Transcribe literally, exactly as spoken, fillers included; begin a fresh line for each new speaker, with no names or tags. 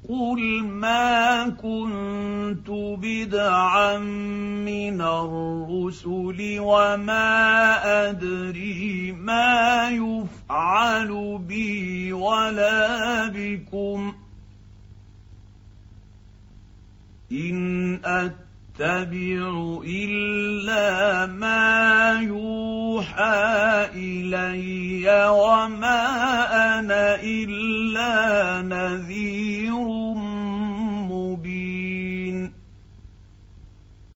قل ما كنت بدعا من الرسل وما أدري ما يفعل بي ولا بكم إن أتبع إلا ما يوحى إلي وما أنا إلا نذير